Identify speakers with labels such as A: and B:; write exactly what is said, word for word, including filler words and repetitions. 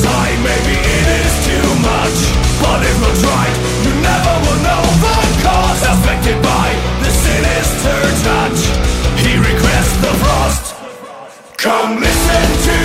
A: side, maybe it is too much, but if not right, you never will know the cause. Affected by the sinister touch, he requests the frost. Come listen to